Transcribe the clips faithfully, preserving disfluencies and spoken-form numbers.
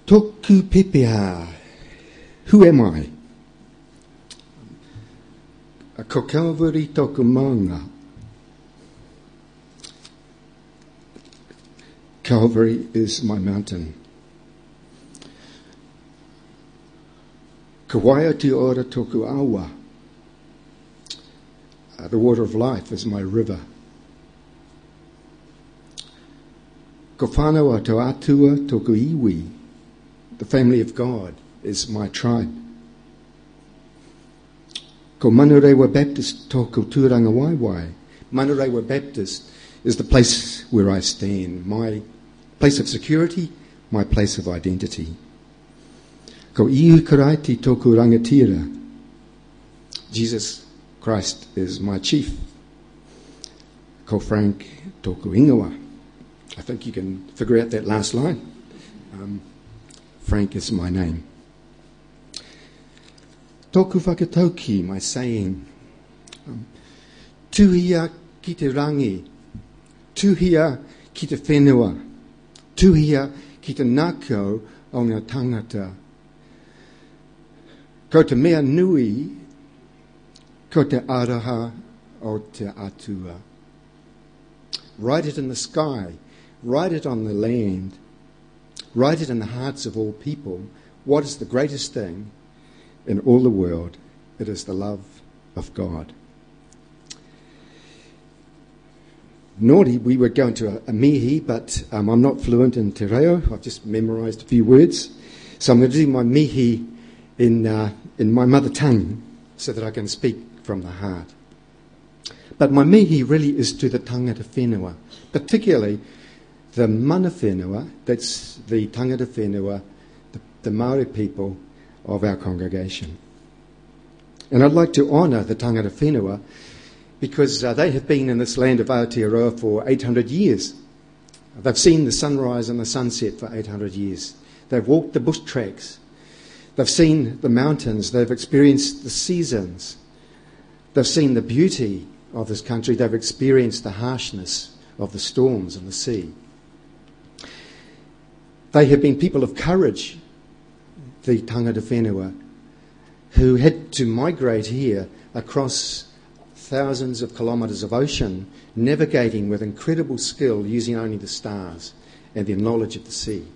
Toku pepea. Who am I? Ko Calvary toku maunga. Calvary is my mountain. Ka waiati ora toku awa. Uh, the water of life is my river. Ko whanaua to atua toku iwi. The family of God is my tribe. Ko Manurewa Baptist toku tūranga waiwai. Manurewa Baptist is the place where I stand, my place of security, my place of identity. Ko iu karaiti toku rangatira. Jesus Christ is my chief. Ko Frank toku ingawa. I think you can figure out that last line. Um, Frank is my name. Toku whakatauki, my saying. Um, tuhia ki te rangi. Tuhia ki te whenua. Tuhia ki te nākau o ngā tangata. Ko te mea nui, ko te araha o te atua. Write it in the sky. Write it on the land. Write it in the hearts of all people. What is the greatest thing in all the world? It is the love of God. Nori, we were going to a, a mihi, but um, I'm not fluent in te reo. I've just memorised a few words. So I'm going to do my mihi in, uh, in my mother tongue so that I can speak from the heart. But my mihi really is to the tangata whenua, particularly the mana whenua, that's the tangata whenua, the, the Māori people of our congregation. And I'd like to honour the tangata whenua because uh, they have been in this land of Aotearoa for eight hundred years. They've seen the sunrise and the sunset for eight hundred years. They've walked the bush tracks. They've seen the mountains. They've experienced the seasons. They've seen the beauty of this country. They've experienced the harshness of the storms and the sea. They have been people of courage, the tangata whenua, who had to migrate here across thousands of kilometres of ocean, navigating with incredible skill using only the stars and their knowledge of the sea.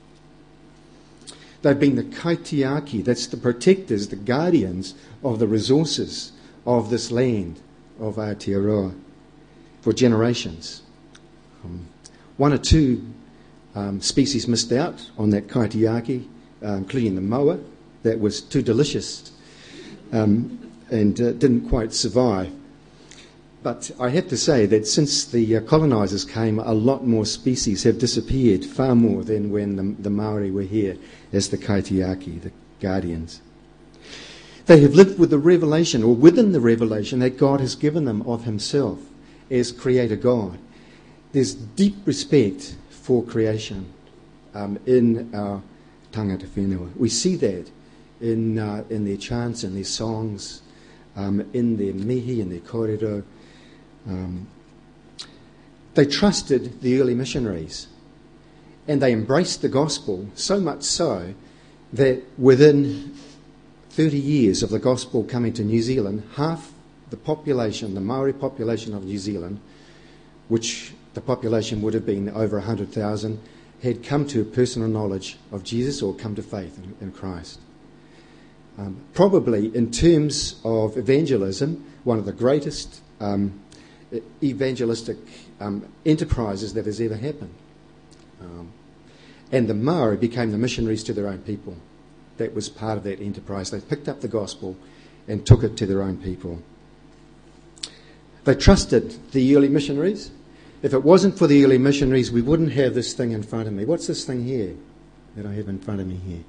They've been the kaitiaki, that's the protectors, the guardians of the resources of this land of Aotearoa for generations. Um, one or two um, species missed out on that kaitiaki, uh, including the moa, that was too delicious um, and uh, didn't quite survive. But I have to say that since the uh, colonisers came, a lot more species have disappeared, far more than when the, the Māori were here as the kaitiaki, the guardians. They have lived with the revelation, or within the revelation, that God has given them of himself as Creator God. There's deep respect for creation um, in our tangata whenua. We see that in, uh, in their chants and their songs, um, in their mihi and their kōrero. Um, they trusted the early missionaries and they embraced the gospel, so much so that within thirty years of the gospel coming to New Zealand, half the population, the Maori population of New Zealand, which the population would have been over one hundred thousand, had come to personal knowledge of Jesus or come to faith in, in Christ. Um, probably in terms of evangelism, one of the greatest um, evangelistic um, enterprises that has ever happened. Um, and the Maori became the missionaries to their own people. That was part of that enterprise. They picked up the gospel and took it to their own people. They trusted the early missionaries. If it wasn't for the early missionaries, we wouldn't have this thing in front of me. What's this thing here that I have in front of me here?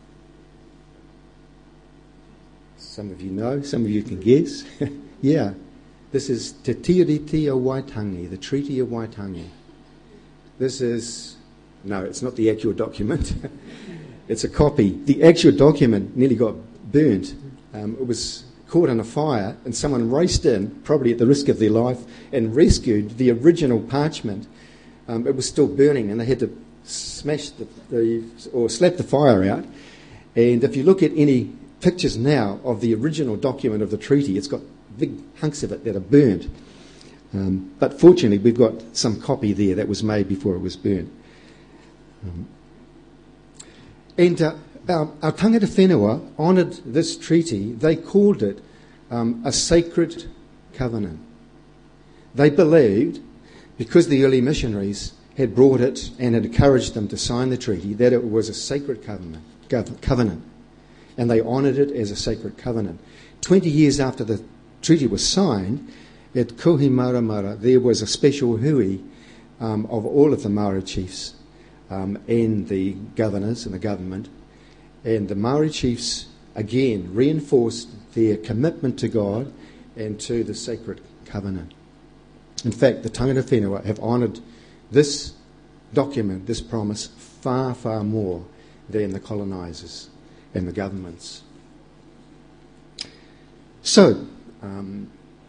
Some of you know, some of you can guess. Yeah, this is Te Tiriti o Waitangi, the Treaty of Waitangi. This is, no, it's not the actual document. It's a copy. The actual document nearly got burnt. Um, it was caught in a fire and someone raced in, probably at the risk of their life, and rescued the original parchment. Um, it was still burning and they had to smashed the, the or slapped the fire out. And if you look at any pictures now of the original document of the treaty, it's got big hunks of it that are burned. Um, but fortunately, we've got some copy there that was made before it was burned. Um, and uh, our, our tangata whenua honoured this treaty. They called it um, a sacred covenant. They believed, because the early missionaries had brought it and had encouraged them to sign the treaty, that it was a sacred covenant. covenant. And they honoured it as a sacred covenant. Twenty years after the treaty was signed, at Kohimaramara, there was a special hui um, of all of the Maori chiefs um, and the governors and the government. And the Maori chiefs, again, reinforced their commitment to God and to the sacred covenant. In fact, the tangata whenua have honoured this document, this promise, far, far more than the colonisers and the governments. So, um,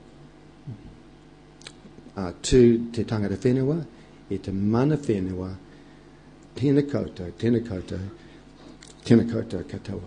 uh, to te tangata whenua, e te mana whenua, tēnā koutou, tēnā koutou, tēnā koutou katoa.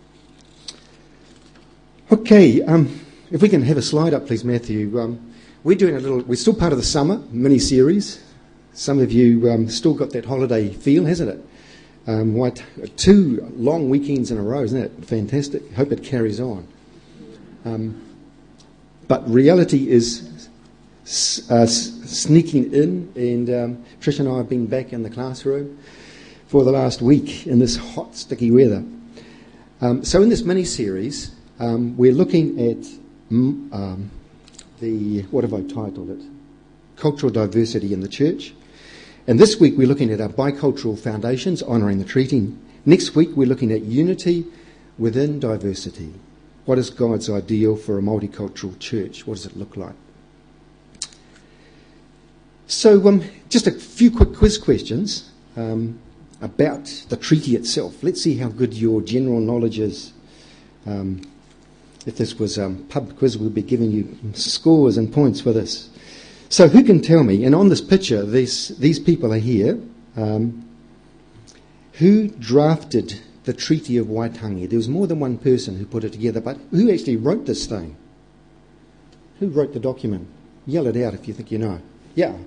Okay, um, if we can have a slide up, please, Matthew. Um, we're doing a little, we're still part of the summer mini-series. Some of you um, still got that holiday feel, hasn't it? Um, what, two long weekends in a row, isn't it? Fantastic. Hope it carries on. Um, but reality is uh, sneaking in, and um, Trish and I have been back in the classroom for the last week in this hot, sticky weather. Um, so in this mini-series, um, we're looking at um, the, what have I titled it? Cultural diversity in the church. And this week we're looking at our bicultural foundations, honouring the treaty. Next week we're looking at unity within diversity. What is God's ideal for a multicultural church? What does it look like? So um, just a few quick quiz questions um, about the treaty itself. Let's see how good your general knowledge is. Um, if this was a um, pub quiz, we'd be giving you scores and points for this. So who can tell me, and on this picture, these, these people are here, um, who drafted the Treaty of Waitangi? There was more than one person who put it together, but who actually wrote this thing? Who wrote the document? Yell it out if you think you know. Yeah.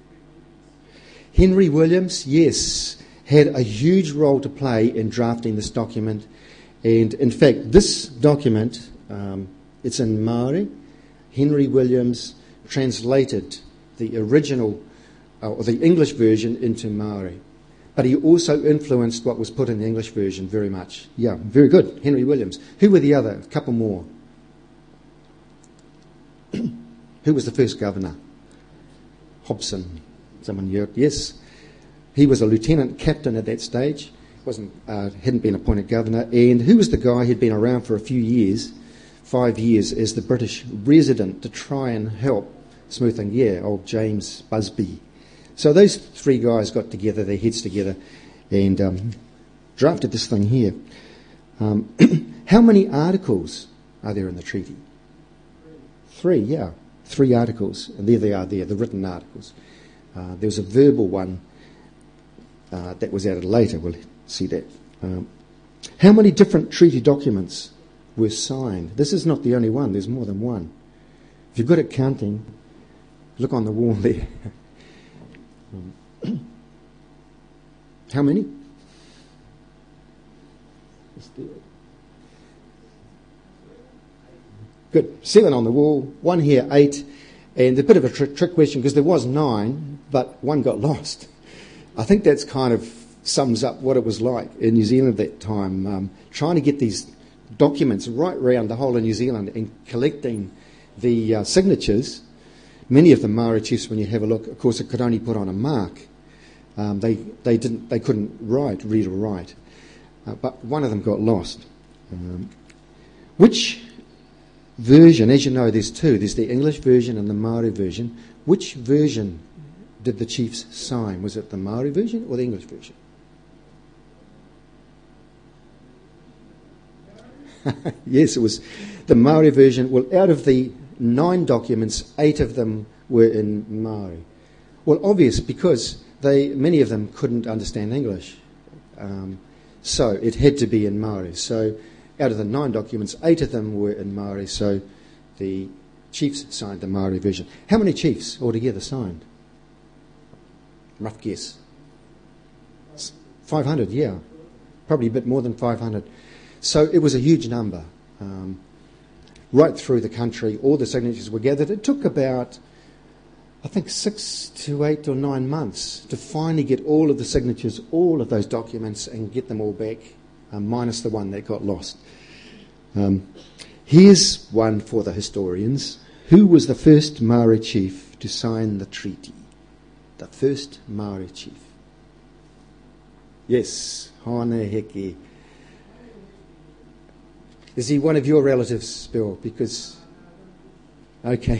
Henry Williams, yes, had a huge role to play in drafting this document. And in fact, this document, um, it's in Māori. Henry Williams translated the original, uh, or the English version into Māori. But he also influenced what was put in the English version very much. Yeah, very good. Henry Williams. Who were the other? A couple more. Who was the first governor? Hobson. Someone here? Yes. He was a lieutenant captain at that stage. Wasn't uh, hadn't been appointed governor. And who was the guy who'd been around for a few years, five years, as the British resident to try and help smooth things? Yeah, old James Busby. So those three guys got together, their heads together, and um, drafted this thing here. Um, how many articles are there in the treaty? Three, yeah. Three articles. And there they are there, the written articles. Uh, there was a verbal one uh, that was added later. We'll see that. Um, how many different treaty documents were signed? This is not the only one. There's more than one. If you're good at counting, look on the wall there. um, how many? Let's do it. Good. Seven on the wall. One here, eight. And a bit of a trick, trick question because there was nine, but one got lost. I think that's kind of sums up what it was like in New Zealand at that time, um, trying to get these documents right around the whole of New Zealand and collecting the uh, signatures. Many of the Maori chiefs, when you have a look, of course, it could only put on a mark. Um, they they didn't they couldn't write, read or write. Uh, but one of them got lost. Um, which version, as you know, there's two. There's the English version and the Maori version. Which version did the chiefs sign? Was it the Maori version or the English version? Yes, it was the Maori version. Well, out of the nine documents, eight of them were in Maori. Well, obvious, because they many of them couldn't understand English. Um, so it had to be in Māori. So out of the nine documents, eight of them were in Māori, so the chiefs signed the Māori version. How many chiefs altogether signed? Rough guess. five hundred, yeah. Probably a bit more than five hundred. So it was a huge number. Um, right through the country, all the signatures were gathered. It took about, I think, six to eight or nine months to finally get all of the signatures, all of those documents, and get them all back, um, minus the one that got lost. Um, here's one for the historians. Who was the first Māori chief to sign the treaty? The first Māori chief. Yes, Hone Heke. Is he one of your relatives, Bill? Because, okay.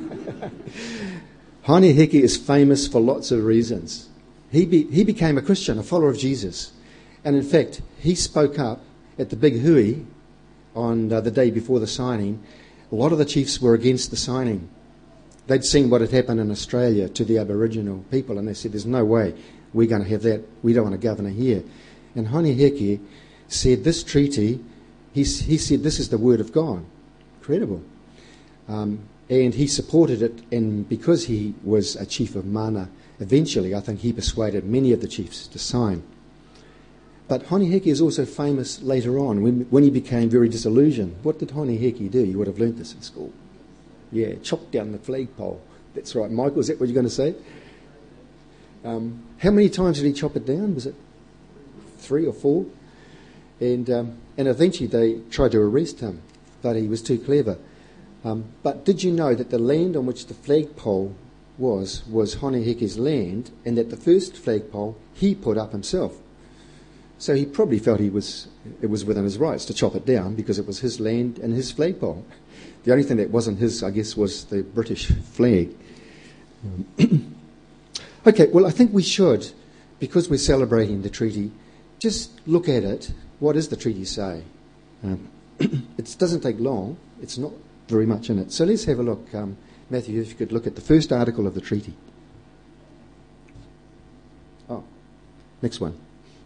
Hone Heke is famous for lots of reasons. He be, he became a Christian, a follower of Jesus. And in fact, he spoke up at the big hui on uh, the day before the signing. A lot of the chiefs were against the signing. They'd seen what had happened in Australia to the Aboriginal people, and they said, there's no way we're going to have that. We don't want a governor here. And Hone Heke said, this treaty, he, he said, this is the word of God. Incredible. Um, and he supported it, and because he was a chief of Mana, eventually I think he persuaded many of the chiefs to sign. But Hone Heke is also famous later on, when, when he became very disillusioned. What did Hone Heke do? You would have learnt this in school. Yeah, chopped down the flagpole. That's right. Michael, is that what you're going to say? Um, how many times did he chop it down? Was it three or four? And um, and eventually they tried to arrest him, but he was too clever. Um, but did you know that the land on which the flagpole was, was Hone Heke's land, and that the first flagpole he put up himself? So he probably felt he was it was within his rights to chop it down because it was his land and his flagpole. The only thing that wasn't his, I guess, was the British flag. Um, okay, well, I think we should, because we're celebrating the treaty, just look at it. What does the treaty say? Um, it doesn't take long. It's not very much in it. So let's have a look. Um, Matthew, if you could look at the first article of the treaty. Oh, next one.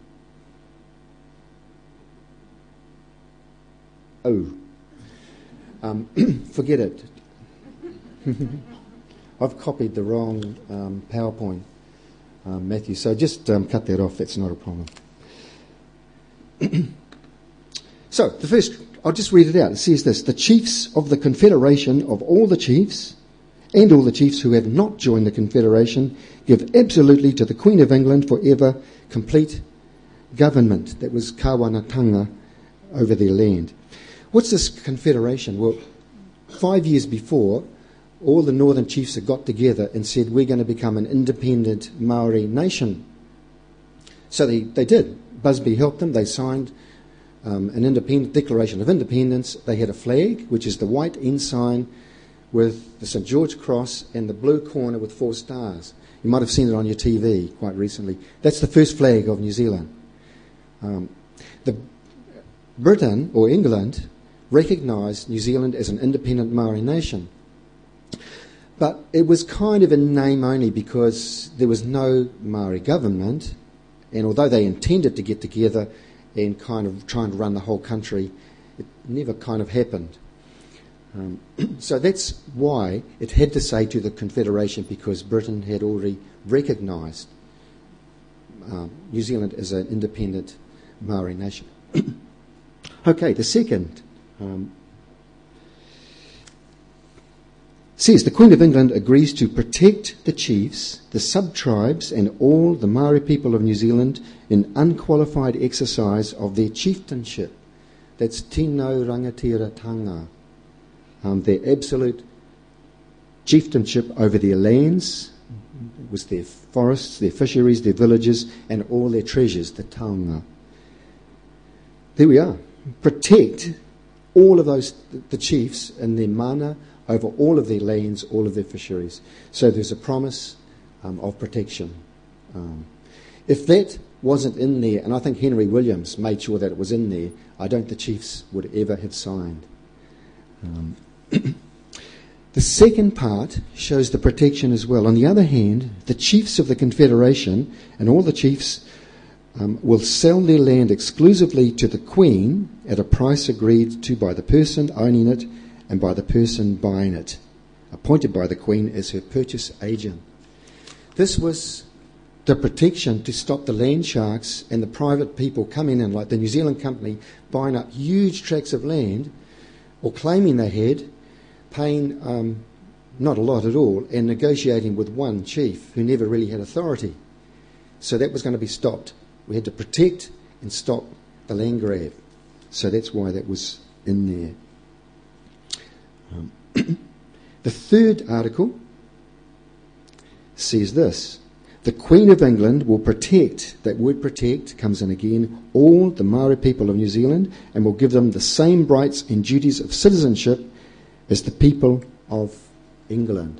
Oh. Um, forget it. I've copied the wrong um, PowerPoint, um, Matthew, so just um, cut that off. That's not a problem. So, the first, I'll just read it out. It says this: the chiefs of the Confederation of all the chiefs and all the chiefs who have not joined the Confederation give absolutely to the Queen of England forever complete government. That was kawanatanga over their land. What's this confederation? Well, five years before, all the northern chiefs had got together and said, we're going to become an independent Maori nation. So they, they did. Busby helped them. They signed um, an independent Declaration of Independence. They had a flag, which is the white ensign with the Saint George Cross and the blue corner with four stars. You might have seen it on your T V quite recently. That's the first flag of New Zealand. Um, the Britain, or England, recognised New Zealand as an independent Maori nation. But it was kind of in name only because there was no Maori government, and although they intended to get together and kind of try and run the whole country, it never kind of happened. Um, so that's why it had to say to the Confederation, because Britain had already recognised um, New Zealand as an independent Maori nation. Okay, the second um, says the Queen of England agrees to protect the chiefs, the sub-tribes and all the Maori people of New Zealand in unqualified exercise of their chieftainship. That's tino rangatiratanga, um, their absolute chieftainship over their lands. It was their forests, their fisheries, their villages and all their treasures, the taonga. There we are. Protect all of those, the chiefs and their mana over all of their lands, all of their fisheries. So there's a promise um, of protection. Um, if that wasn't in there, and I think Henry Williams made sure that it was in there, I don't think the chiefs would ever have signed. Um, The second part shows the protection as well. On the other hand, the chiefs of the Confederation and all the chiefs um, will sell their land exclusively to the Queen at a price agreed to by the person owning it and by the person buying it, appointed by the Queen as her purchase agent. This was the protection to stop the land sharks and the private people coming in, like the New Zealand company, buying up huge tracts of land or claiming they had, paying um, not a lot at all, and negotiating with one chief who never really had authority. So that was going to be stopped. We had to protect and stop the land grab. So that's why that was in there. Um, the third article says this: the Queen of England will protect, that word protect comes in again, all the Maori people of New Zealand, and will give them the same rights and duties of citizenship as the people of England.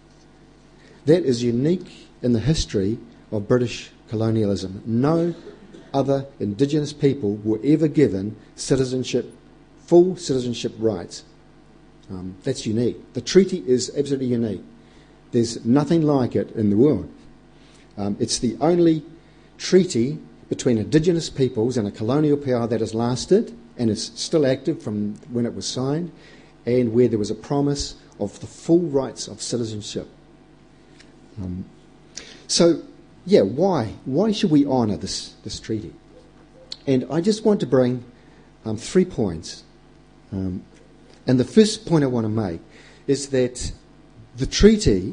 That is unique in the history of British colonialism. No other Indigenous people were ever given citizenship, full citizenship rights. Um, that's unique. The treaty is absolutely unique. There's nothing like it in the world. Um, it's the only treaty between Indigenous peoples and a colonial power that has lasted and is still active from when it was signed, and where there was a promise of the full rights of citizenship. Um, so, yeah, why? Why should we honour this, this treaty? And I just want to bring um, three points. Um, and the first point I want to make is that the treaty,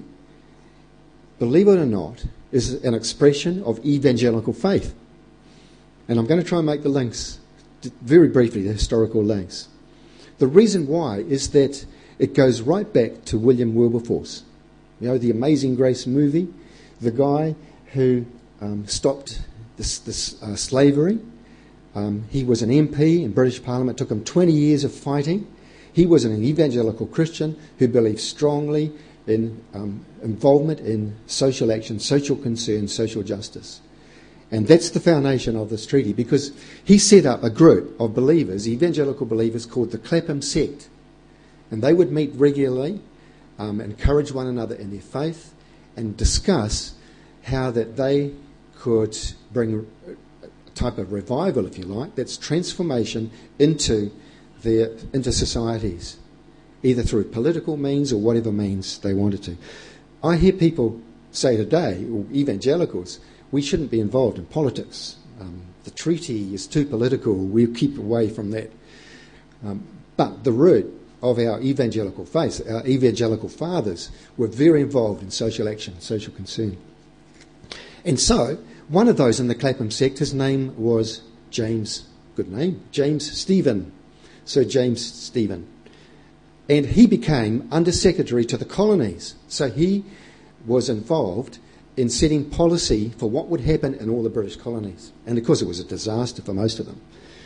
believe it or not, is an expression of evangelical faith. And I'm going to try and make the links, very briefly, the historical links. The reason why is that it goes right back to William Wilberforce. You know, the Amazing Grace movie, the guy who um, stopped this, this uh, slavery. Um, he was an M P in British Parliament. It took him twenty years of fighting. He was an evangelical Christian who believed strongly in um, involvement in social action, social concern, social justice. And that's the foundation of this treaty, because he set up a group of believers, evangelical believers, called the Clapham Sect. And they would meet regularly, um, encourage one another in their faith, and discuss how that they could bring a type of revival, if you like, that's transformation into their into societies, either through political means or whatever means they wanted to. I hear people say today, or evangelicals, we shouldn't be involved in politics. Um, the treaty is too political. We'll keep away from that. Um, but the root of our evangelical faith, our evangelical fathers, were very involved in social action, social concern. And so, one of those in the Clapham sect, his name was James, good name, James Stephen. Sir James Stephen. And he became Under-Secretary to the colonies. So he was involved in setting policy for what would happen in all the British colonies. And of course it was a disaster for most of them.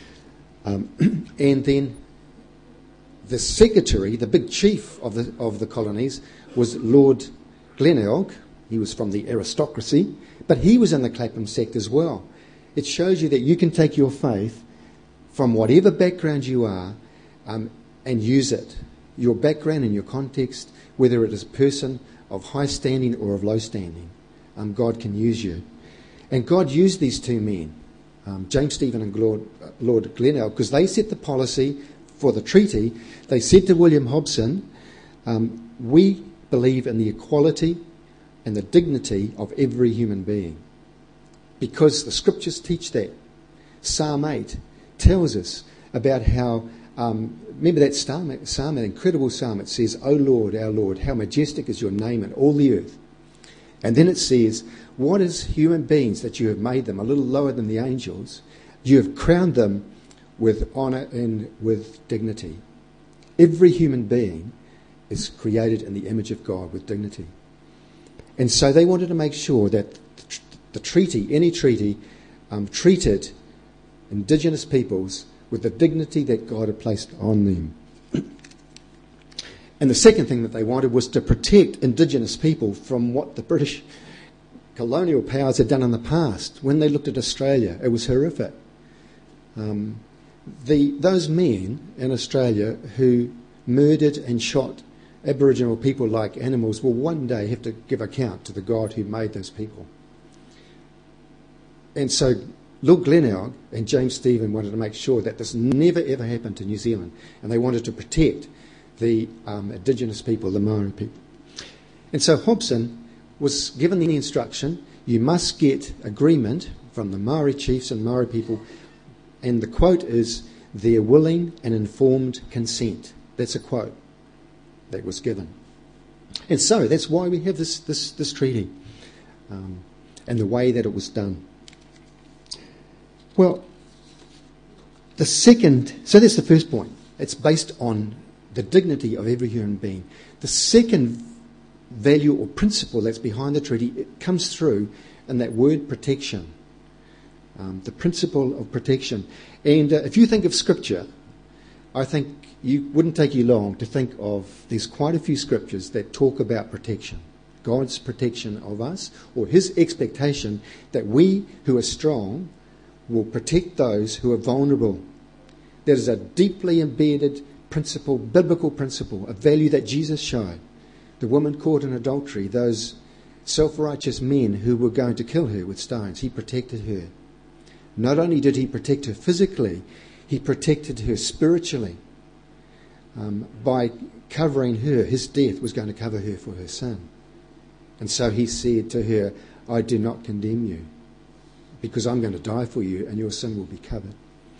Um, and then the secretary, the big chief of the of the colonies, was Lord Glenelg. He was from the aristocracy, but he was in the Clapham sect as well. It shows you that you can take your faith from whatever background you are um, and use it. Your background and your context, whether it is a person of high standing or of low standing, um, God can use you. And God used these two men, um, James Stephen and Lord, uh, Lord Glenelg, because they set the policy for the treaty. They said to William Hobson, um, we believe in the equality and the dignity of every human being, because the scriptures teach that. Psalm eight tells us about how, um, remember that psalm, psalm, that incredible psalm, it says, O Lord, our Lord, how majestic is your name in all the earth. And then it says, what is human beings that you have made them a little lower than the angels? You have crowned them with honour and with dignity. Every human being is created in the image of God with dignity. And so they wanted to make sure that the, tr- the treaty, any treaty, um, treated Indigenous peoples with the dignity that God had placed on them. And the second thing that they wanted was to protect Indigenous people from what the British colonial powers had done in the past. When they looked at Australia, it was horrific. Um, the, those men in Australia who murdered and shot Aboriginal people, like animals, will one day have to give account to the God who made those people. And so Lord Glenelg and James Stephen wanted to make sure that this never ever happened to New Zealand, and they wanted to protect the um, indigenous people, the Maori people. And so Hobson was given the instruction, you must get agreement from the Maori chiefs and Maori people, and the quote is, their willing and informed consent. That's a quote that was given. And so that's why we have this, this, this treaty um, and the way that it was done. Well, the second, so that's the first point. It's based on the dignity of every human being. The second value or principle that's behind the treaty, it comes through in that word protection. Um, the principle of protection. And uh, if you think of Scripture, I think you wouldn't take you long to think of, there's quite a few Scriptures that talk about protection. God's protection of us, or his expectation that we who are strong will protect those who are vulnerable. That is a deeply embedded principle, biblical principle, a value that Jesus showed. The woman caught in adultery, those self-righteous men who were going to kill her with stones, he protected her. Not only did he protect her physically, he protected her spiritually. Um, by covering her, his death was going to cover her for her sin. And so he said to her, I do not condemn you, because I'm going to die for you and your sin will be covered.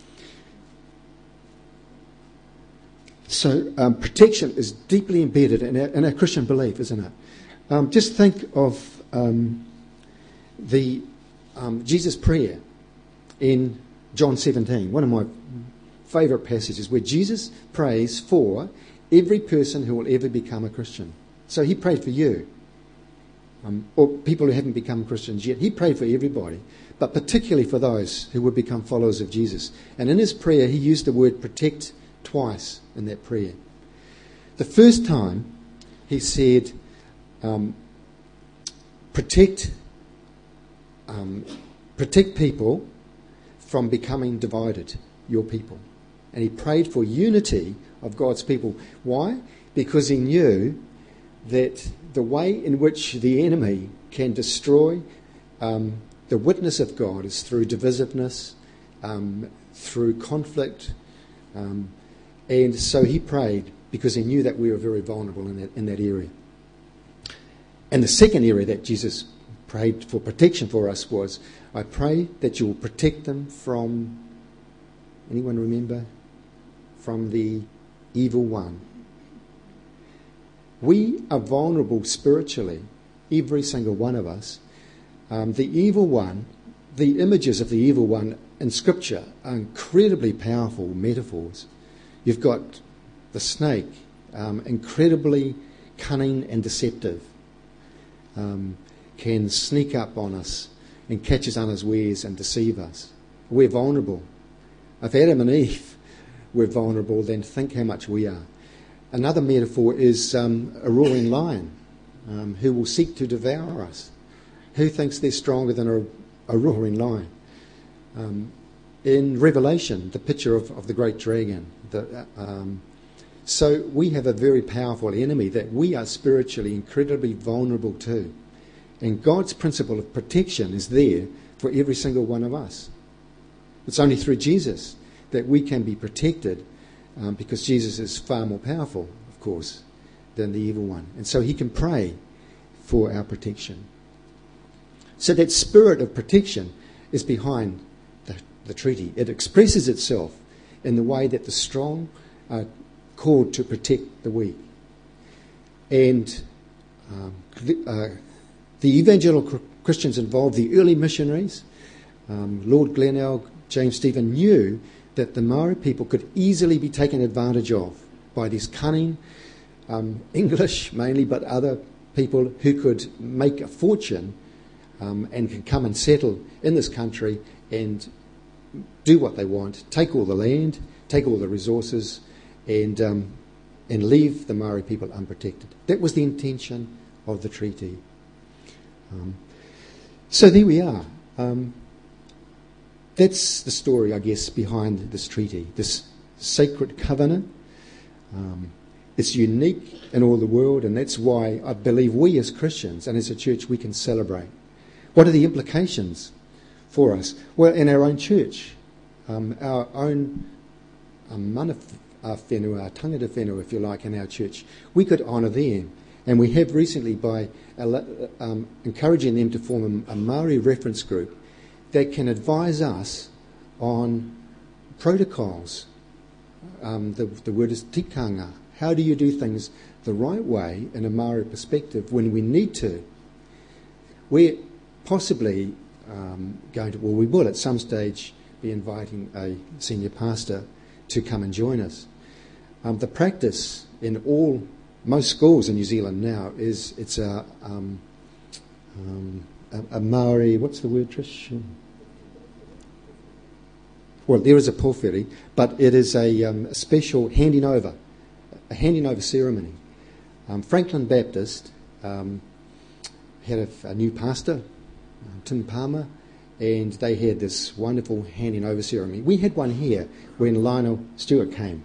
So um, protection is deeply embedded in our, in our Christian belief, isn't it? Um, just think of um, the um, Jesus' prayer in John seventeen, one of my favourite passages, where Jesus prays for every person who will ever become a Christian. So he prayed for you, um, or people who haven't become Christians yet. He prayed for everybody, but particularly for those who would become followers of Jesus. And in his prayer, he used the word protect twice in that prayer. The first time, he said, um, protect, um, protect people from becoming divided, your people. And he prayed for unity of God's people. Why? Because he knew that the way in which the enemy can destroy um, the witness of God is through divisiveness, um, through conflict. Um, and so he prayed because he knew that we were very vulnerable in that, in that area. And the second area that Jesus prayed for protection for us was, I pray that you will protect them from, anyone remember? From the evil one. We are vulnerable spiritually, every single one of us. Um, the evil one, the images of the evil one in Scripture are incredibly powerful metaphors. You've got the snake, um, incredibly cunning and deceptive, um, can sneak up on us and catch us unawares and deceive us. We're vulnerable. If Adam and Eve were vulnerable, then think how much we are. Another metaphor is um, a roaring lion um, who will seek to devour us. Who thinks they're stronger than a, a roaring lion? Um, in Revelation, the picture of, of the great dragon. The, um, so we have a very powerful enemy that we are spiritually incredibly vulnerable to. And God's principle of protection is there for every single one of us. It's only through Jesus that we can be protected, um, because Jesus is far more powerful, of course, than the evil one. And so he can pray for our protection. So that spirit of protection is behind the, the treaty. It expresses itself in the way that the strong are called to protect the weak. And um, uh, the evangelical Christians involved, the early missionaries, um, Lord Glenelg, James Stephen, knew that the Maori people could easily be taken advantage of by these cunning um, English mainly, but other people who could make a fortune um, and can come and settle in this country and do what they want, take all the land, take all the resources, and um, and leave the Maori people unprotected. That was the intention of the treaty. Um, so there we are. Um, that's the story, I guess, behind this treaty, this sacred covenant. Um, It's unique in all the world, and that's why I believe we as Christians and as a church, we can celebrate. What are the implications for us? Well, in our own church, um, our own um, mana whenua, our tangata whenua, if you like, in our church, we could honour them. And we have recently by um, encouraging them to form a, a Māori reference group that can advise us on protocols. Um, the, the word is tikanga. How do you do things the right way in a Māori perspective when we need to? We're possibly um, going to, well, we will at some stage be inviting a senior pastor to come and join us. Um, the practice in all, most schools in New Zealand now is it's a, um, um, a, a Māori, what's the word, Trish? Well, there is a pōwhiri, but it is a, um, a special handing over, a handing over ceremony. Um, Franklin Baptist um, had a, a new pastor, uh, Tim Palmer, and they had this wonderful handing over ceremony. We had one here when Lionel Stewart came.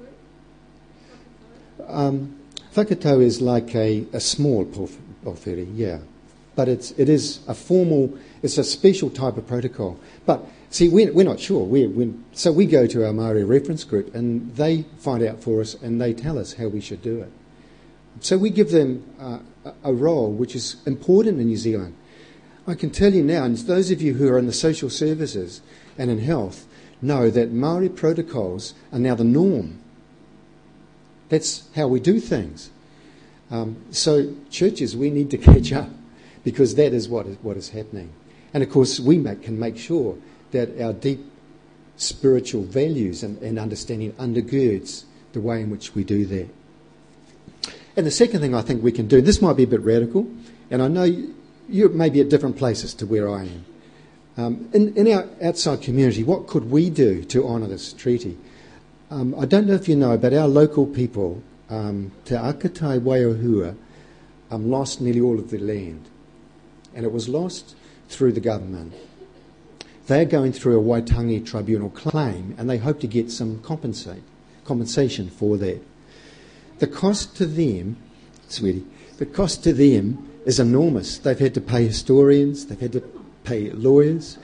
Um, whakatau is like a, a small pōwhiri, yeah, but it's it is a formal, it's a special type of protocol. But see, we're, we're not sure. We're, we're, so we go to our Māori reference group, and they find out for us, and they tell us how we should do it. So we give them uh, a role which is important in New Zealand. I can tell you now, and those of you who are in the social services and in health know that Māori protocols are now the norm. That's how we do things. Um, so churches, we need to catch up because that is what is, what is happening. And of course, we make, can make sure that our deep spiritual values and, and understanding undergirds the way in which we do that. And the second thing I think we can do, this might be a bit radical, and I know you, you may be at different places to where I am. Um, in, in our outside community, what could we do to honour this treaty? Um, I don't know if you know, but our local people, um, Te Akatai Waiohua, um, lost nearly all of their land. And it was lost through the government. They're going through a Waitangi Tribunal claim, and they hope to get some compensate, compensation for that. The cost to them, sweetie, the cost to them is enormous. They've had to pay historians, they've had to pay lawyers.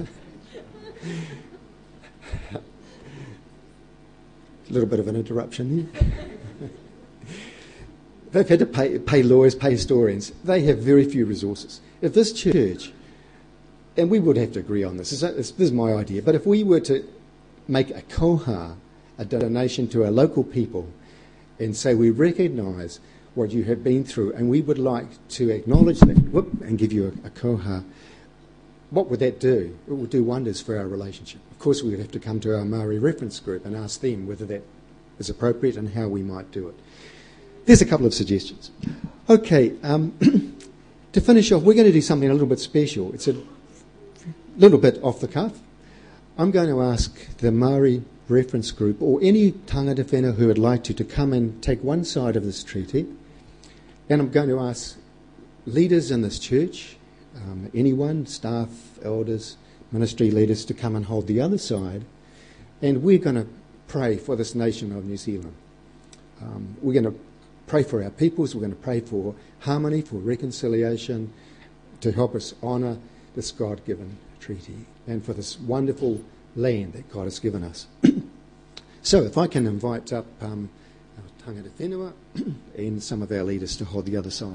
A little bit of an interruption there. They've had to pay, pay lawyers, pay historians. They have very few resources. If this church, and we would have to agree on this, this is my idea, but if we were to make a koha, a donation to our local people, and say we recognise what you have been through, and we would like to acknowledge that, whoop, and give you a, a koha, what would that do? It would do wonders for our relationship. Of course, we would have to come to our Māori reference group and ask them whether that is appropriate and how we might do it. There's a couple of suggestions. Okay, um, to finish off, we're going to do something a little bit special. It's a little bit off the cuff. I'm going to ask the Māori reference group or any tangata whenua who would like to to come and take one side of this treaty, and I'm going to ask leaders in this church, um, anyone, staff, elders, ministry leaders, to come and hold the other side, and we're going to pray for this nation of New Zealand. Um, we're going to pray for our peoples, we're going to pray for harmony, for reconciliation, to help us honour this God-given treaty and for this wonderful land that God has given us. So if I can invite up um, our tangata whenua and some of our leaders to hold the other side.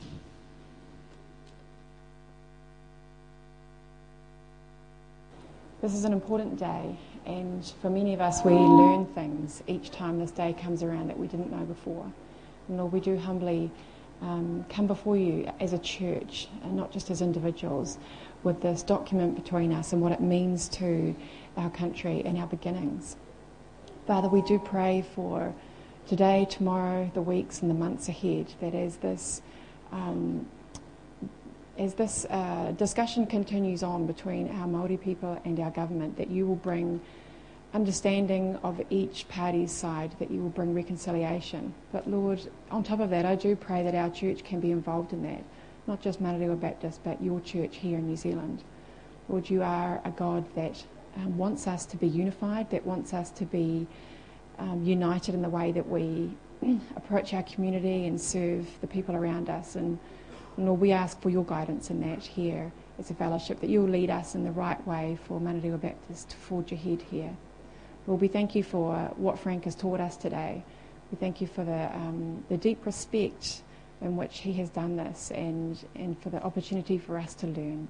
This is an important day, and for many of us we learn things each time this day comes around that we didn't know before. And Lord, we do humbly um, come before you as a church, and not just as individuals, with this document between us and what it means to our country and our beginnings. Father, we do pray for today, tomorrow, the weeks and the months ahead, that as this um, as this uh, discussion continues on between our Māori people and our government, that you will bring understanding of each party's side, that you will bring reconciliation. But Lord, on top of that, I do pray that our church can be involved in that, not just Manarewa Baptist, but your church here in New Zealand. Lord, you are a God that um, wants us to be unified, that wants us to be um, united in the way that we approach our community and serve the people around us. And, and Lord, we ask for your guidance in that here as a fellowship, that you'll lead us in the right way for Manareva Baptist to forge ahead here. Lord, we thank you for what Frank has taught us today. We thank you for the um, the deep respect in which he has done this, and, and for the opportunity for us to learn.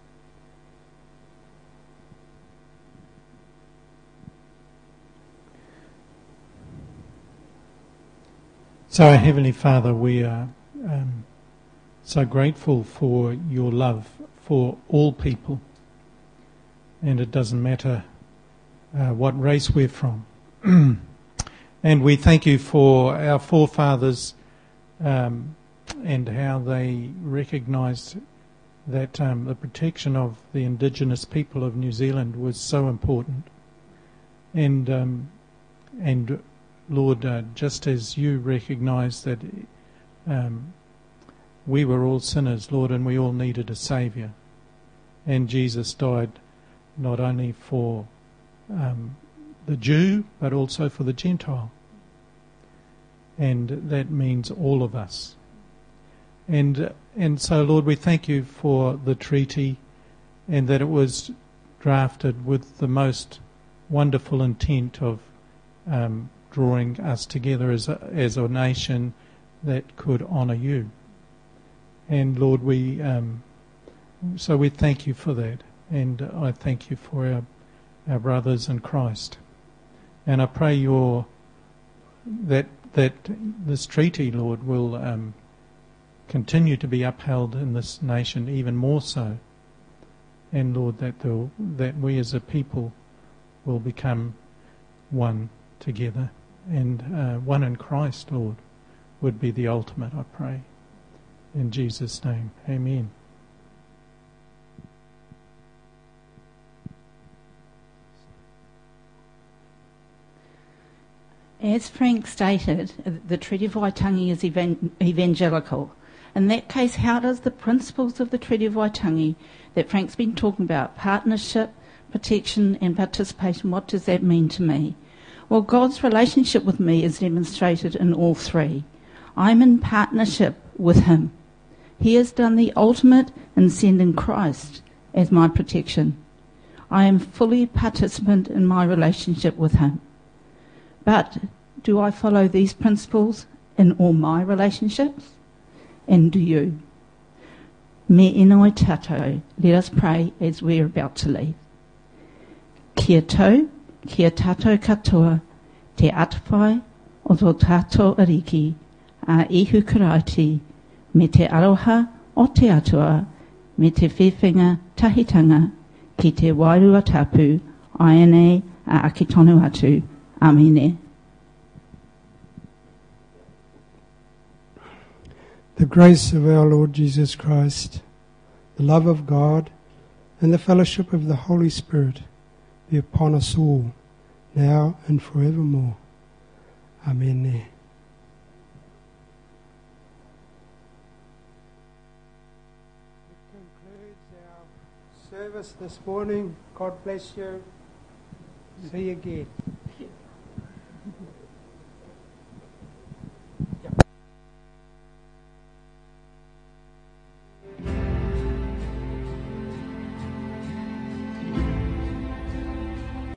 So, our Heavenly Father, we are um, so grateful for your love for all people, and it doesn't matter uh, what race we're from. And we thank you for our forefathers um, and how they recognised that um, the protection of the indigenous people of New Zealand was so important. And um, and Lord, uh, just as you recognise that um, we were all sinners, Lord, and we all needed a Saviour, and Jesus died not only for um, the Jew, but also for the Gentile. And that means all of us. And and so, Lord, we thank you for the treaty, and that it was drafted with the most wonderful intent of um, drawing us together as a, as a nation that could honour you. And Lord, we um, so we thank you for that, and I thank you for our our brothers in Christ. And I pray your that that this treaty, Lord, will um, continue to be upheld in this nation even more so. And Lord, that that we as a people will become one together, and uh, one in Christ, Lord, would be the ultimate, I pray. In Jesus' name, amen. As Frank stated, the Treaty of Waitangi is evan- evangelical. In that case, how does the principles of the Treaty of Waitangi that Frank's been talking about, partnership, protection and participation, what does that mean to me? Well, God's relationship with me is demonstrated in all three. I'm in partnership with him. He has done the ultimate in sending Christ as my protection. I am fully participant in my relationship with him. But do I follow these principles in all my relationships? And do you? Me inoi tatou, let us pray as we are about to leave. Kia tau, kia tatou katoa, te atawhai o tō tātou ariki, a ihu karaiti, me te aroha o te atua, me te whiwhinga tahitanga, ki te wairua tapu, aene a aki tonu atu. Amen. The grace of our Lord Jesus Christ, the love of God, and the fellowship of the Holy Spirit be upon us all, now and forevermore. Amen. That concludes our service this morning. God bless you. See you again.